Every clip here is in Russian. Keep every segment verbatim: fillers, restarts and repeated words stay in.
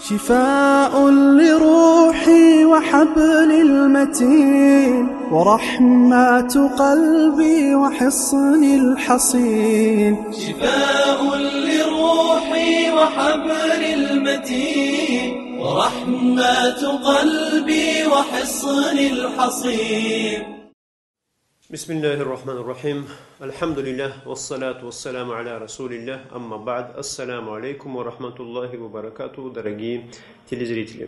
شفاء لروحي وحبل المتين ورحمة قلبي وحصن الحصين شفاء لروحي وحبل المتين ورحمة قلبي وحصن الحصين. بسم الله الرحمن الرحيم. الحمد لله والصلاة والسلام على رسول الله. Амма бад. Ассаляму алейкум ва рахматуллахи ва баракатуху, дорогие телезрители.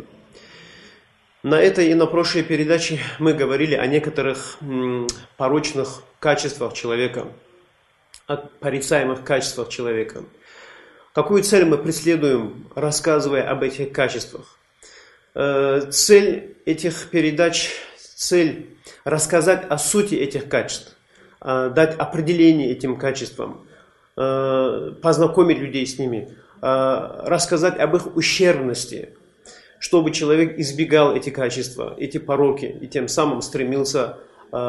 На этой и на прошлой передаче мы говорили о некоторых м, порочных качествах человека, о порицаемых качествах человека. Какую цель мы преследуем, рассказывая об этих качествах? Э, цель этих передач, цель рассказать о сути этих качеств, дать определение этим качествам, познакомить людей с ними, рассказать об их ущербности, чтобы человек избегал эти качества, эти пороки, и тем самым стремился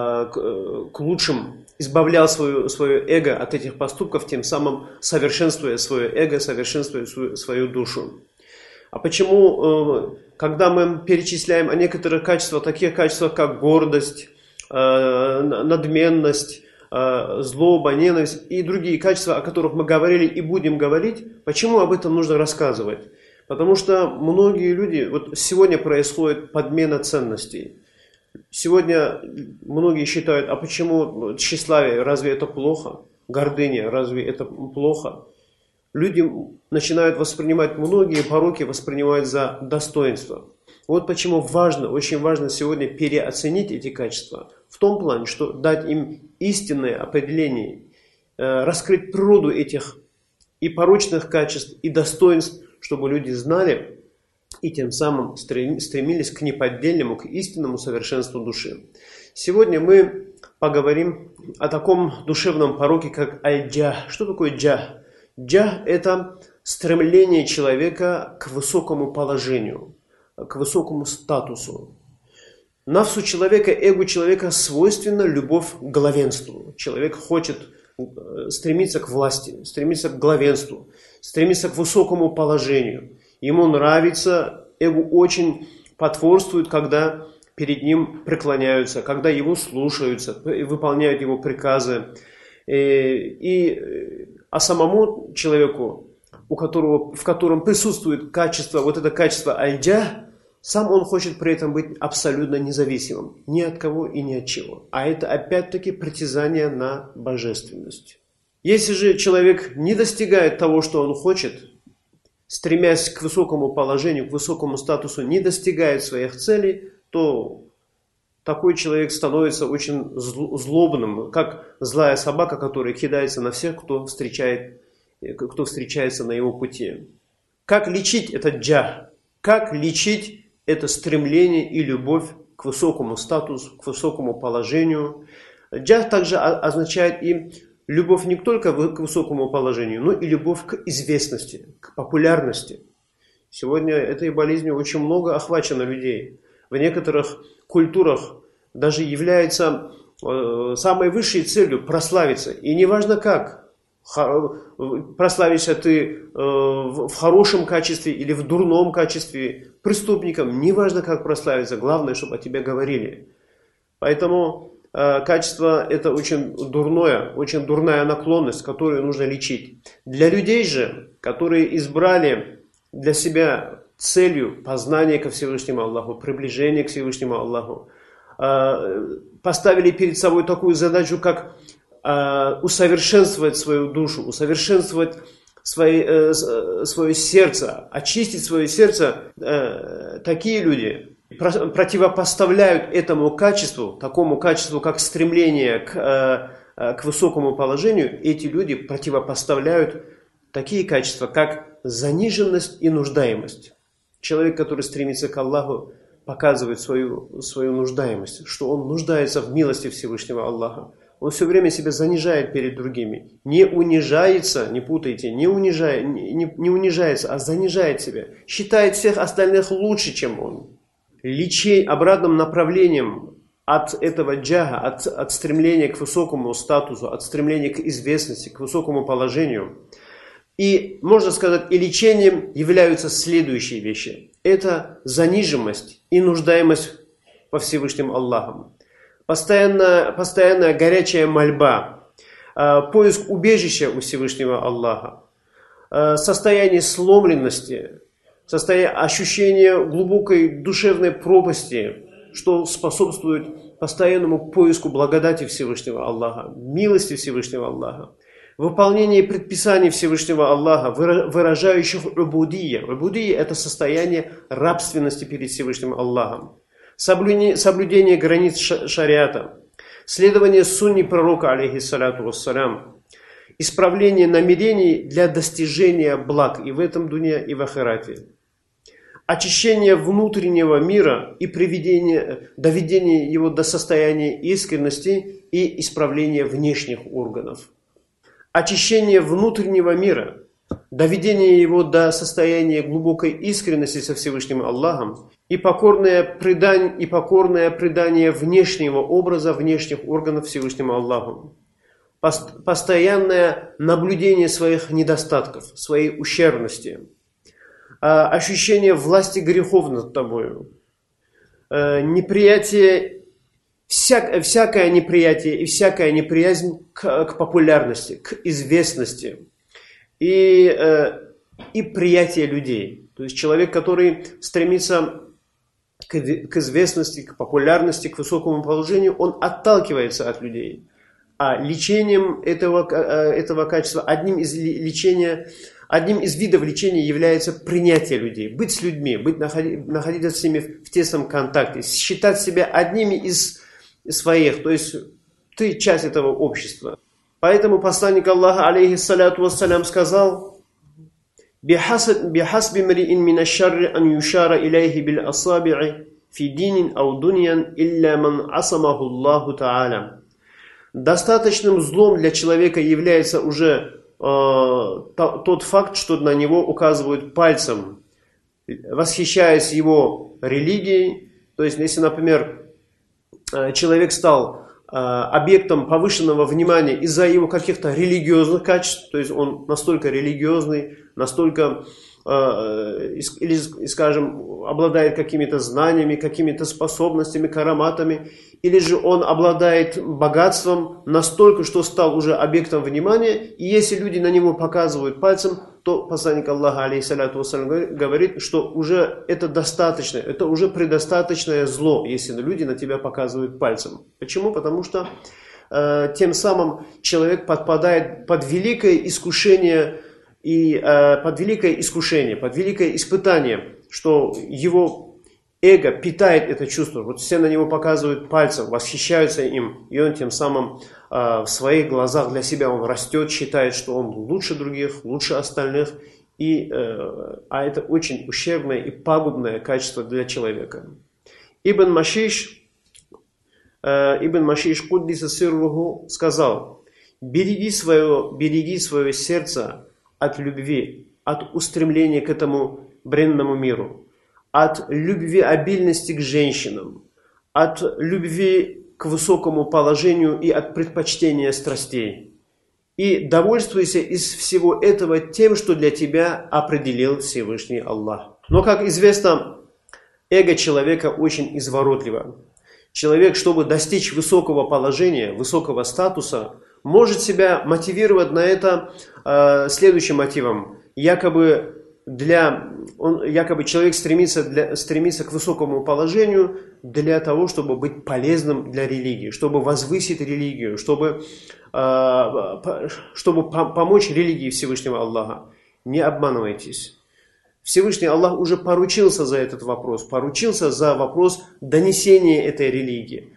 к лучшим, избавлял свое, свое эго от этих поступков, тем самым совершенствуя свое эго, совершенствуя свою, свою душу. А почему, когда мы перечисляем о некоторых качествах, таких качествах, как гордость, надменность, злоба, ненависть и другие качества, о которых мы говорили и будем говорить, почему об этом нужно рассказывать? Потому что многие люди, вот сегодня происходит подмена ценностей. Сегодня многие считают, а почему тщеславие, разве это плохо? Гордыня, разве это плохо? Люди начинают воспринимать многие пороки, воспринимать за достоинство. Вот почему важно, очень важно сегодня переоценить эти качества. В том плане, что дать им истинное определение, раскрыть природу этих и порочных качеств, и достоинств, чтобы люди знали и тем самым стремились к неподдельному, к истинному совершенству души. Сегодня мы поговорим о таком душевном пороке, как аль-джах. Что такое джах? Джах – это стремление человека к высокому положению, к высокому статусу. Нафсу человека, эго человека свойственна любовь к главенству. Человек хочет стремиться к власти, стремиться к главенству, стремиться к высокому положению. Ему нравится, эго очень потворствует, когда перед ним преклоняются, когда его слушаются, выполняют его приказы. И А самому человеку, у которого, в котором присутствует качество, вот это качество аль-джах, сам он хочет при этом быть абсолютно независимым. Ни от кого и ни от чего. А это опять-таки притязание на божественность. Если же человек не достигает того, что он хочет, стремясь к высокому положению, к высокому статусу, не достигает своих целей, то такой человек становится очень злобным, как злая собака, которая кидается на всех, кто, встречает, кто встречается на его пути. Как лечить этот джах? Как лечить это стремление и любовь к высокому статусу, к высокому положению? Джах также означает и любовь не только к высокому положению, но и любовь к известности, к популярности. Сегодня этой болезнью очень много охвачено людей. В некоторых культурах даже является э, самой высшей целью прославиться. И неважно как. Хо, прославишься ты э, в, в хорошем качестве или в дурном качестве, преступником. Неважно как прославиться. Главное, чтобы о тебе говорили. Поэтому э, качество это очень дурное, очень дурная наклонность, которую нужно лечить. Для людей же, которые избрали для себя целью познания ко Всевышнему Аллаху, приближения к Всевышнему Аллаху, поставили перед собой такую задачу, как усовершенствовать свою душу, усовершенствовать свои, свое сердце, очистить свое сердце. Такие люди противопоставляют этому качеству, такому качеству, как стремление к, к высокому положению, эти люди противопоставляют такие качества, как заниженность и нуждаемость. Человек, который стремится к Аллаху, показывает свою, свою нуждаемость, что он нуждается в милости Всевышнего Аллаха. Он все время себя занижает перед другими. Не унижается, не путайте, не, унижает, не, не унижается, а занижает себя. Считает всех остальных лучше, чем он. Лечей обратным направлением от этого джага, от, от стремления к высокому статусу, от стремления к известности, к высокому положению, И, можно сказать, и лечением являются следующие вещи. Это заниженность и нуждаемость во Всевышнем Аллахом. Постоянная, постоянная горячая мольба, поиск убежища у Всевышнего Аллаха, состояние сломленности, состояние ощущения глубокой душевной пропасти, что способствует постоянному поиску благодати Всевышнего Аллаха, милости Всевышнего Аллаха, выполнение предписаний Всевышнего Аллаха, выражающих убудия. Убудия – это состояние рабственности перед Всевышним Аллахом. Соблюдение, соблюдение границ шариата, следование сунне пророка, алейхиссалату вассалям, исправление намерений для достижения благ и в этом дуне, и в ахирате, очищение внутреннего мира и приведение, доведение его до состояния искренности и исправление внешних органов, очищение внутреннего мира, доведение его до состояния глубокой искренности со Всевышним Аллахом и покорное предание, и покорное предание внешнего образа, внешних органов Всевышнему Аллаху. Постоянное наблюдение своих недостатков, своей ущербности, ощущение власти грехов над тобою, неприятие, всяк, всякое неприятие и всякая неприязнь к, к популярности, к известности и, и приятие людей. То есть человек, который стремится к, к известности, к популярности, к высокому положению, он отталкивается от людей. А лечением этого, этого качества, одним из, лечения, одним из видов лечения является принятие людей. Быть с людьми, быть, находить, находиться с ними в тесном контакте, считать себя одними из своих, то есть ты часть этого общества. Поэтому посланник Аллаха, алейхиссалату вассалям, сказал: «Бихасби мриин мина шарри ан юшара илейхи бил асаби'и фи динин ау дуньян илля ман асамаху Аллаху та'аля». Достаточным злом для человека является уже э, тот факт, что на него указывают пальцем, восхищаясь его религией. То есть, если, например, человек стал э, объектом повышенного внимания из-за его каких-то религиозных качеств, то есть он настолько религиозный, настолько, э, или, скажем, обладает какими-то знаниями, какими-то способностями, караматами, или же он обладает богатством настолько, что стал уже объектом внимания, и если люди на него показывают пальцем, то посланник Аллаха, алейхиссалату вассалям, говорит, что уже это достаточно, это уже предостаточное зло, если люди на тебя показывают пальцем. Почему? Потому что э, тем самым человек подпадает под великое искушение, и, э, под великое искушение, под великое испытание, что его эго питает это чувство. Вот все на него показывают пальцем, восхищаются им, и он тем самым э, в своих глазах для себя он растет, считает, что он лучше других, лучше остальных, и, э, а это очень ущербное и пагубное качество для человека. Ибн Машиш, э, Ибн Машиш Куддиса сирруху сказал: береги свое, береги свое сердце от любви, от устремления к этому бренному миру, от любви обильности к женщинам, от любви к высокому положению и от предпочтения страстей. И довольствуйся из всего этого тем, что для тебя определил Всевышний Аллах. Но, как известно, эго человека очень изворотливо. Человек, чтобы достичь высокого положения, высокого статуса, может себя мотивировать на это э, следующим мотивом. Якобы Для, он, якобы человек стремится, для, стремится к высокому положению для того, чтобы быть полезным для религии, чтобы возвысить религию, чтобы, э, чтобы помочь религии Всевышнего Аллаха. Не обманывайтесь. Всевышний Аллах уже поручился за этот вопрос, поручился за вопрос донесения этой религии.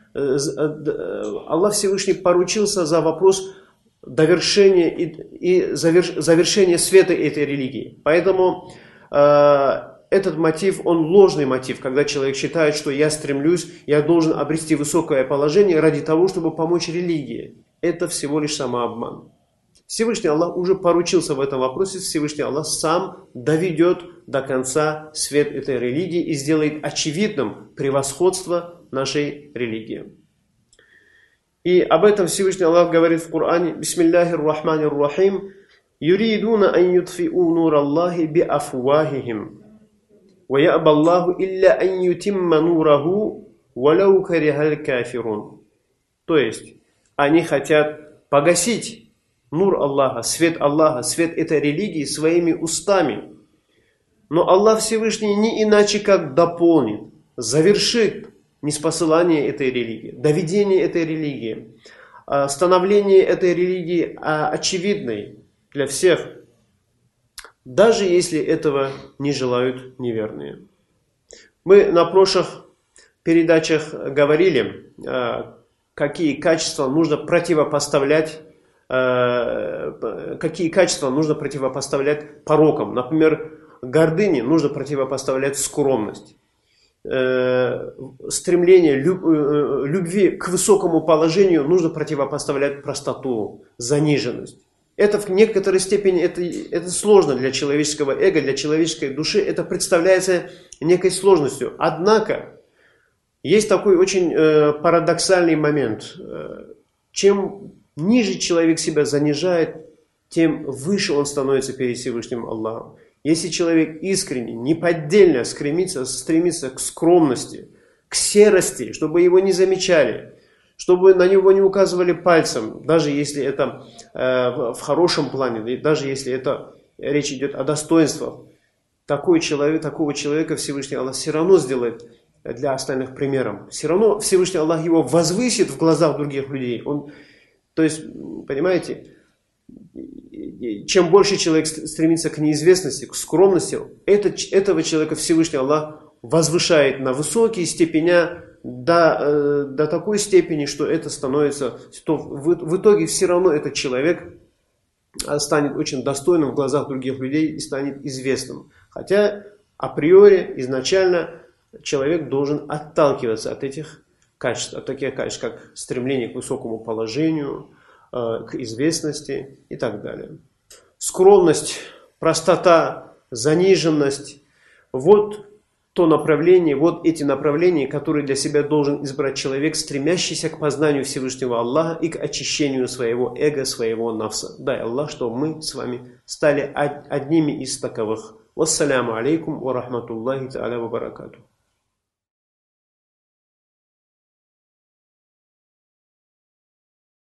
Аллах Всевышний поручился за вопрос довершение и, и заверш, завершение света этой религии. Поэтому э, этот мотив, он ложный мотив, когда человек считает, что я стремлюсь, я должен обрести высокое положение ради того, чтобы помочь религии. Это всего лишь самообман. Всевышний Аллах уже поручился в этом вопросе, Всевышний Аллах сам доведет до конца свет этой религии и сделает очевидным превосходство нашей религии. И об этом Всевышний Аллах говорит в Коране: «Бисмиллахир рахманир рахим, «Юридуна ан ютфиу нур Аллахи би афвахихим, ва я'ба Аллаху илля ан ютимма нураху, валяу карихаль кафирун». То есть, они хотят погасить нур Аллаха, свет Аллаха, свет этой религии своими устами. Но Аллах Всевышний не иначе как дополнит, завершит ниспосылание этой религии, доведение этой религии, становление этой религии очевидной для всех, даже если этого не желают неверные. Мы на прошлых передачах говорили, какие качества нужно противопоставлять, какие качества нужно противопоставлять порокам. Например, гордыне нужно противопоставлять скромность. Стремление любви к высокому положению нужно противопоставлять простоту, заниженность. Это в некоторой степени это, это сложно для человеческого эго, для человеческой души. Это представляется некой сложностью. Однако, есть такой очень э, парадоксальный момент. Чем ниже человек себя занижает, тем выше он становится перед Всевышним Аллахом. Если человек искренне, неподдельно стремится, стремится к скромности, к серости, чтобы его не замечали, чтобы на него не указывали пальцем, даже если это э, в хорошем плане, даже если это речь идет о достоинствах, такой человек, такого человека Всевышний Аллах все равно сделает для остальных примером. Все равно Всевышний Аллах его возвысит в глазах других людей. Он, то есть, понимаете, чем больше человек стремится к неизвестности, к скромности, это, этого человека Всевышний Аллах возвышает на высокие степени, до, до такой степени, что это становится, что в, в итоге все равно этот человек станет очень достойным в глазах других людей и станет известным. Хотя априори, изначально человек должен отталкиваться от этих качеств, от таких качеств, как стремление к высокому положению, к известности и так далее. Скромность, простота, заниженность – вот то направление, вот эти направления, которые для себя должен избрать человек, стремящийся к познанию Всевышнего Аллаха и к очищению своего эго, своего нафса. Дай Аллах, чтобы мы с вами стали одними из таковых. Вассаляму алейкум ва рахматуллахи та'аля ва баракатух.